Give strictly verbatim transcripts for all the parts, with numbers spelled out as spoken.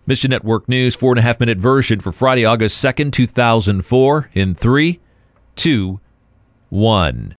Mission Network News, four and a half minute version for Friday, August second, two thousand four, in three, two, one.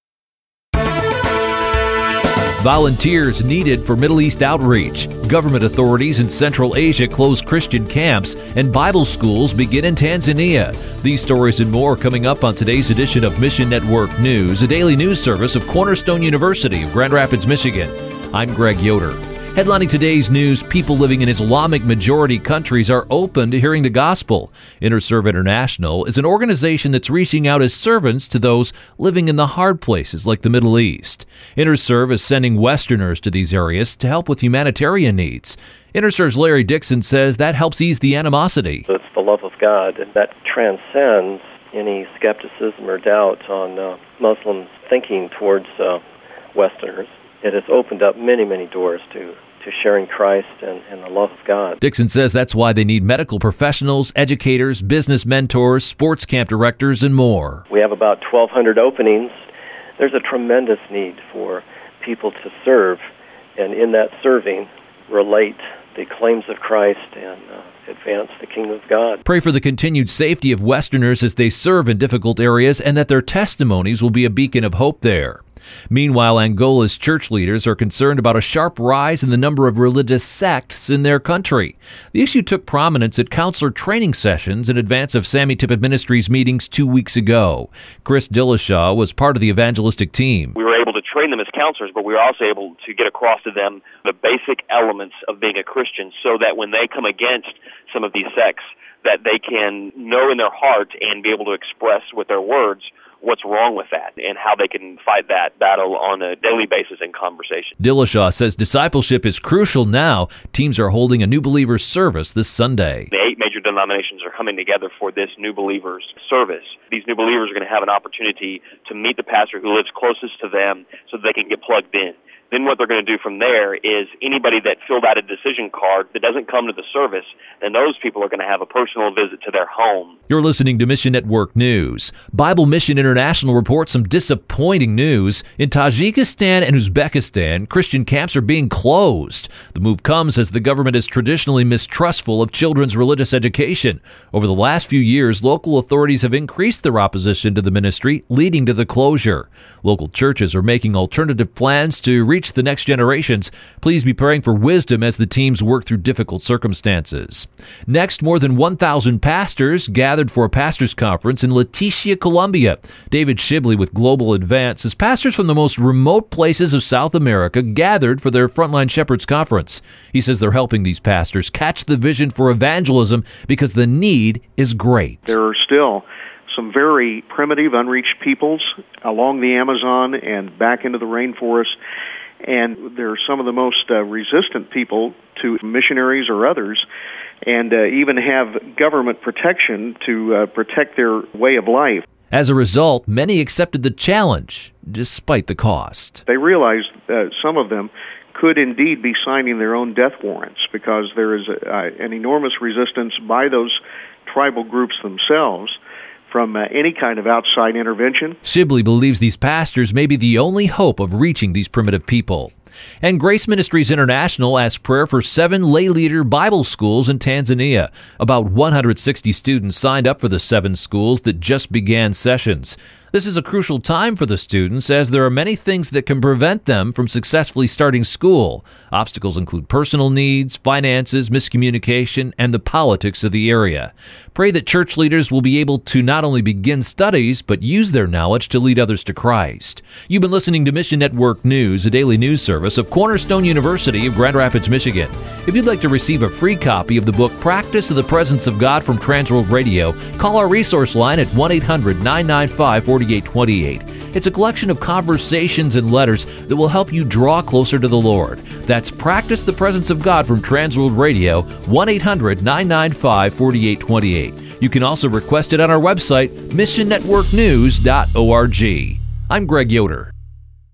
Volunteers needed for Middle East outreach. Government authorities in Central Asia close Christian camps, and Bible schools begin in Tanzania. These stories and more coming up on today's edition of Mission Network News, a daily news service of Cornerstone University of Grand Rapids, Michigan. I'm Greg Yoder. Headlining today's news, people living in Islamic-majority countries are open to hearing the gospel. InterServe International is an organization that's reaching out as servants to those living in the hard places like the Middle East. InterServe is sending Westerners to these areas to help with humanitarian needs. InterServe's Larry Dixon says that helps ease the animosity. It's the love of God, and that transcends any skepticism or doubt on uh, Muslims thinking towards uh, Westerners. It has opened up many, many doors to, to sharing Christ and, and the love of God. Dixon says that's why they need medical professionals, educators, business mentors, sports camp directors, and more. We have about twelve hundred openings. There's a tremendous need for people to serve, and in that serving, relate the claims of Christ and uh, advance the kingdom of God. Pray for the continued safety of Westerners as they serve in difficult areas, and that their testimonies will be a beacon of hope there. Meanwhile, Angola's church leaders are concerned about a sharp rise in the number of religious sects in their country. The issue took prominence at counselor training sessions in advance of Sammy Tippett Ministries meetings two weeks ago. Chris Dillashaw was part of the evangelistic team. We were able to train them as counselors, but we were also able to get across to them the basic elements of being a Christian so that when they come against some of these sects, that they can know in their heart and be able to express with their words what's wrong with that and how they can fight that battle on a daily basis in conversation. Dillashaw says discipleship is crucial now. Teams are holding a New Believers service this Sunday. The eight major denominations are coming together for this New Believers service. These new believers are going to have an opportunity to meet the pastor who lives closest to them so that they can get plugged in. Then what they're going to do from there is anybody that filled out a decision card that doesn't come to the service, and those people are going to have a personal visit to their home. You're listening to Mission Network News. Bible Mission International reports some disappointing news. In Tajikistan and Uzbekistan, Christian camps are being closed. The move comes as the government is traditionally mistrustful of children's religious education. Over the last few years, local authorities have increased their opposition to the ministry, leading to the closure. Local churches are making alternative plans to reach the next generations. Please be praying for wisdom as the teams work through difficult circumstances. Next, more than one thousand pastors gathered for a pastors' conference in Leticia, Colombia. David Shibley with Global Advance says pastors from the most remote places of South America gathered for their Frontline Shepherds Conference. He says they're helping these pastors catch the vision for evangelism because the need is great. There are still some very primitive, unreached peoples along the Amazon and back into the rainforest, and they're some of the most uh, resistant people to missionaries or others, and uh, even have government protection to uh, protect their way of life. As a result, many accepted the challenge, despite the cost. They realized uh, some of them could indeed be signing their own death warrants because there is a, uh, an enormous resistance by those tribal groups themselves from uh, any kind of outside intervention. Shibley believes these pastors may be the only hope of reaching these primitive people. And Grace Ministries International asked prayer for seven lay leader Bible schools in Tanzania. About one hundred sixty students signed up for the seven schools that just began sessions. This is a crucial time for the students as there are many things that can prevent them from successfully starting school. Obstacles include personal needs, finances, miscommunication, and the politics of the area. Pray that church leaders will be able to not only begin studies, but use their knowledge to lead others to Christ. You've been listening to Mission Network News, a daily news service of Cornerstone University of Grand Rapids, Michigan. If you'd like to receive a free copy of the book Practice of the Presence of God from Transworld Radio, call our resource line at one eight hundred nine nine five four eight two eight. It's a collection of conversations and letters that will help you draw closer to the Lord. That's Practice the Presence of God from Transworld Radio, one eight hundred nine nine five four eight two eight. You can also request it on our website, mission network news dot org. I'm Greg Yoder.